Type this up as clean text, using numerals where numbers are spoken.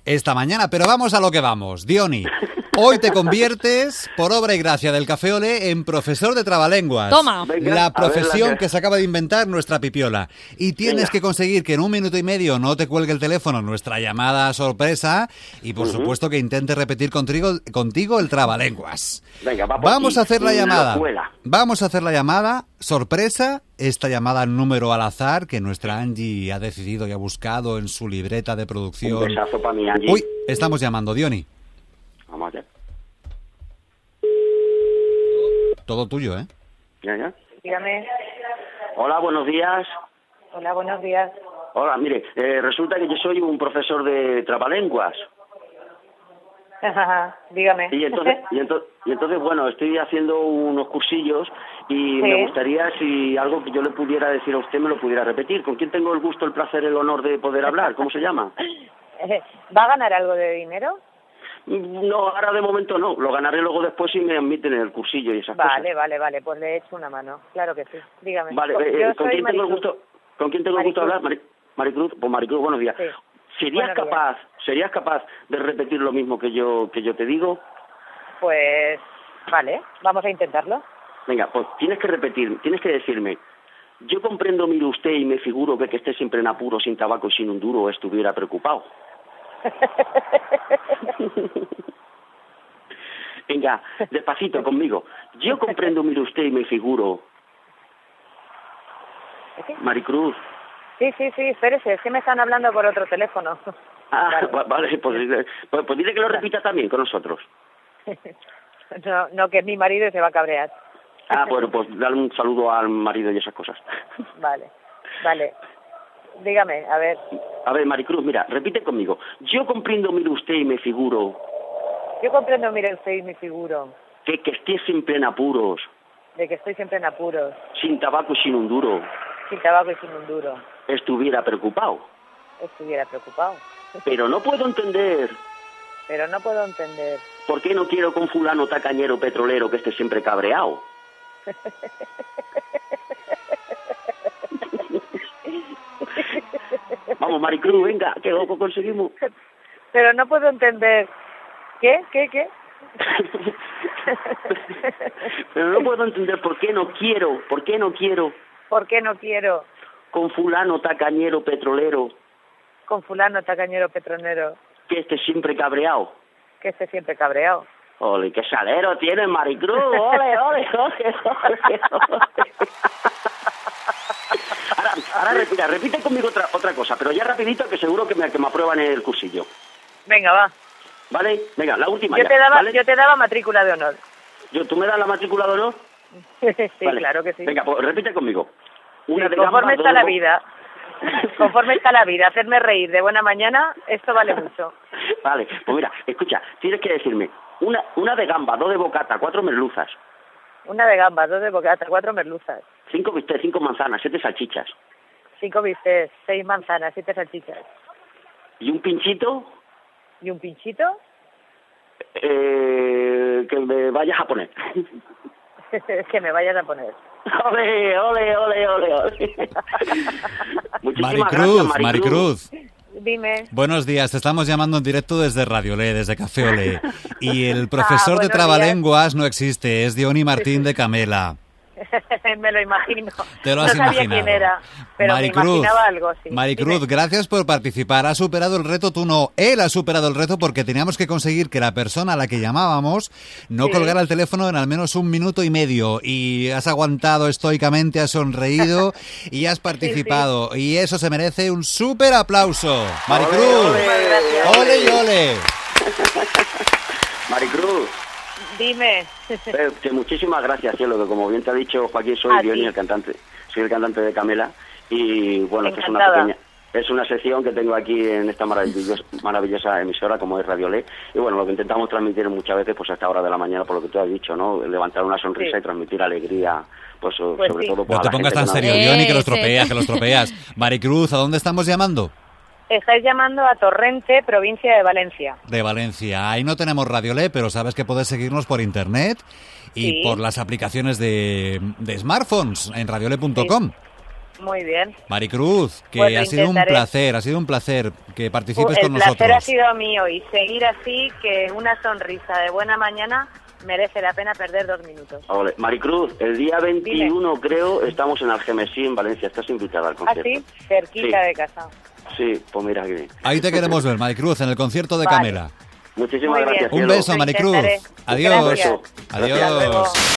esta mañana. Pero vamos a lo que vamos. Diony, hoy te conviertes, por obra y gracia del Café Olé, en profesor de trabalenguas. Toma. Venga, La profesión ver, que se acaba de inventar nuestra Pipiola. Y tienes que conseguir que en 1 minuto y medio no te cuelgue el teléfono nuestra llamada sorpresa y, por supuesto, que intente repetir contigo el trabalenguas. Venga, Vamos a hacer la llamada. Locuela. Vamos a hacer la llamada sorpresa. Esta llamada número al azar que nuestra Angie ha decidido y ha buscado en su libreta de producción. Un besazo para mi Angie. Uy, estamos llamando, Diony. Vamos allá. Todo tuyo, ¿eh? Ya. Dígame. Hola, buenos días. Hola, buenos días. Hola, mire, resulta que yo soy un profesor de trabalenguas. Dígame. Y entonces, bueno, estoy haciendo unos cursillos y me gustaría si algo que yo le pudiera decir a usted me lo pudiera repetir. ¿Con quién tengo el gusto, el placer, el honor de poder hablar? ¿Cómo se llama? ¿Va a ganar algo de dinero? No, ahora de momento no. Lo ganaré luego después si me admiten en el cursillo y esas cosas. Vale. Pues le echo una mano. Claro que sí. Dígame. Vale, Yo ¿con soy quién tengo el Maricruz. gusto? ¿Con quién tengo el gusto de hablar? Maricruz. Pues Maricruz, buenos días. Sí. ¿Serías capaz de repetir lo mismo que yo te digo? Pues, vale, vamos a intentarlo. Venga, pues tienes que decirme. Yo comprendo, mire usted, y me figuro que esté siempre en apuro, sin tabaco y sin un duro, estuviera preocupado. Venga, despacito conmigo. Yo comprendo, mire usted, y me figuro. Maricruz. Sí, espérese, es que me están hablando por otro teléfono. Vale, pues dile que lo repita también con nosotros. No, que es mi marido y se va a cabrear. Bueno, pues dale un saludo al marido y esas cosas. Vale. Dígame, a ver. A ver, Maricruz, mira, repite conmigo. Yo comprendo, mire usted, y me figuro. Yo comprendo, mire usted, y me figuro. Que esté siempre en apuros. De que estoy siempre en apuros. Sin tabaco y sin un duro. Sin tabaco y sin un duro. Estuviera preocupado. Pero no puedo entender. ¿Por qué no quiero con fulano tacañero petrolero que esté siempre cabreado? Vamos, Maricruz, venga, que loco conseguimos. Pero no puedo entender. ¿Qué? Pero no puedo entender por qué no quiero. ¿Por qué no quiero? Con fulano tacañero petrolero. Que esté siempre cabreado. Ole, qué salero tienes, Maricruz. Ole. Ahora repite conmigo otra cosa, pero ya rapidito que seguro que me aprueban el cursillo. Venga, va. ¿Vale? Venga, la última Yo ¿vale? te daba matrícula de honor. ¿Tú me das la matrícula de honor? Sí, Vale. claro que sí. Venga, pues repite conmigo. Una de conforme gamba, está dos la vida, hacerme reír de buena mañana, esto vale mucho. Vale, pues mira, escucha, tienes que decirme una de gamba, 2 de bocata, 4 merluzas. Una de gambas, 2 de bocata, 4 merluzas. 5 bistecs, 5 manzanas, 7 salchichas. 5 bistecs, 6 manzanas, 7 salchichas. ¿Y un pinchito? ¿Y un pinchito? Que me vayas a poner. Que me vayas a poner. ¡Ole! Muchísimas gracias, Maricruz. Dime. Buenos días, te estamos llamando en directo desde Radio Olé, desde Café Olé. Y el profesor de buenos trabalenguas no existe, es Diony Martín de Camela. Me lo imagino. Te lo has no sabía imaginado. quién era, pero me imaginaba algo, sí. Maricruz, Dime. gracias por participar. Has superado el reto, tú no. Él ha superado el reto porque teníamos que conseguir que la persona a la que llamábamos no colgara el teléfono en al menos 1 minuto y medio. Y has aguantado estoicamente, has sonreído y has participado. Y eso se merece un súper aplauso. Maricruz. ¡Ole y ole! Maricruz. Dime. Que muchísimas gracias, cielo, que como bien te ha dicho Joaquín, soy Diony, el cantante. Soy el cantante de Camela. Y bueno, que es una sección que tengo aquí en esta maravillosa emisora como es Radio Olé. Y bueno, lo que intentamos transmitir muchas veces pues a esta hora de la mañana, por lo que tú has dicho, ¿no? Levantar una sonrisa y transmitir alegría, pues sobre todo No te pongas tan serio, Diony, que los tropeas. Maricruz, ¿a dónde estamos llamando? Estáis llamando a Torrente, provincia de Valencia. De Valencia. Ahí no tenemos Radio Olé, pero sabes que puedes seguirnos por internet y por las aplicaciones de smartphones en radiolé.com. Muy bien. Maricruz, que Pues ha sido un placer que participes con nosotros. El placer ha sido mío y seguir así, que una sonrisa de buena mañana merece la pena perder 2 minutos. Ole. Maricruz, el día 21 creo estamos en Algemesí, en Valencia. Estás invitada al concierto. ¿Ah, sí? Cerquita de casa. Sí, pues mira que bien. Ahí te queremos ver, Maricruz, en el concierto de Camela. Muchísimas gracias. Un beso, Maricruz. Adiós. Gracias. Adiós.